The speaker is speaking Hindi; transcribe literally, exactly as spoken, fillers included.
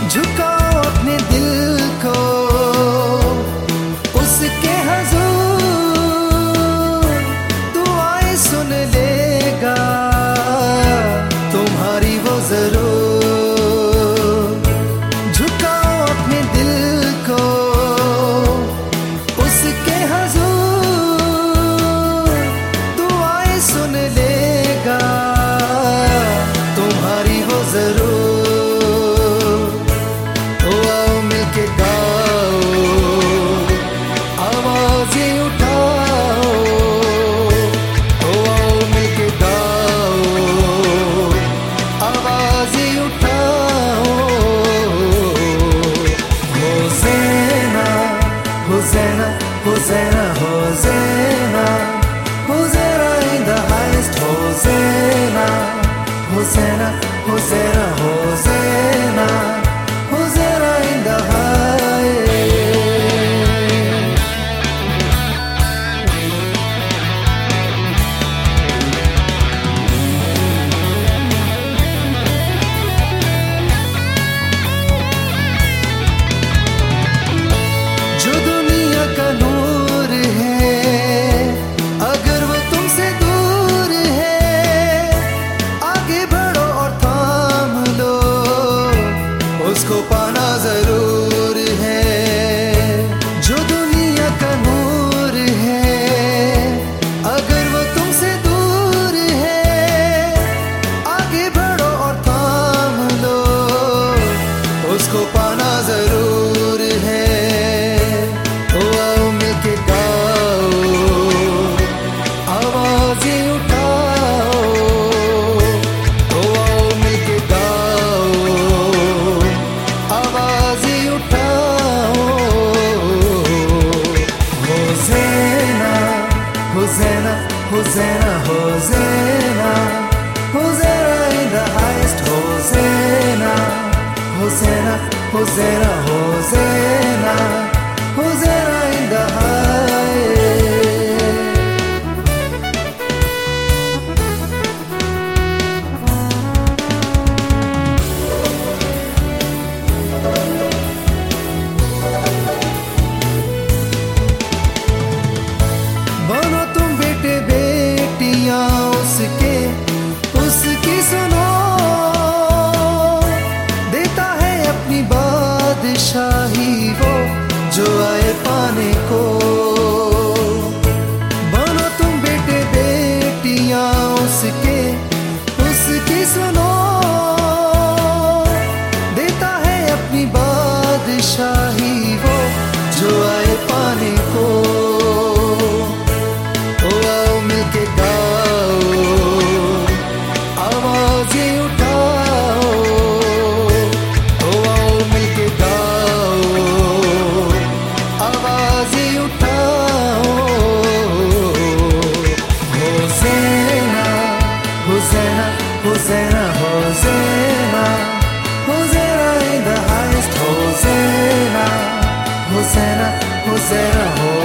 झुकाओ अपने दिल को उसके हुजूर, दुआएं सुन लेगा तुम्हारी वो जरूर। झुकाओ अपने दिल को उसके हुजूर, दुआएं सुन लेगा तुम्हारी वो जरूर। Hosanna, Hosanna, Hosanna, Hosanna in the highest. Hosanna, Hosanna, Hosanna, Hosanna, Hosanna in the highest. जो दुनिया का नूर है, अगर वो तुमसे दूर है, आगे बढ़ो और थाम लो, उसको पाना जरूर है। जो दुनिया का नूर है, अगर वो तुमसे दूर है, आगे बढ़ो और थाम लो, उसको पाना जरूर है। Hosanna, Hosanna, Hosanna, Hosanna in the highest. Hosanna, Hosanna, Hosanna, Hosanna, Hosanna in the highest. बनो तुम बेटे बेटियां उसके, उसकी सुनो, देता है अपनी बादशाही वो जो आए पाने को। बनो तुम बेटे बेटियां उसके, उसकी सुनो, देता है अपनी बादशाही वो जो आए पाने को। Hosanna, Hosanna, Hosanna, Hosanna in the highest. Hosanna, Hosanna, Hosanna, Hosanna.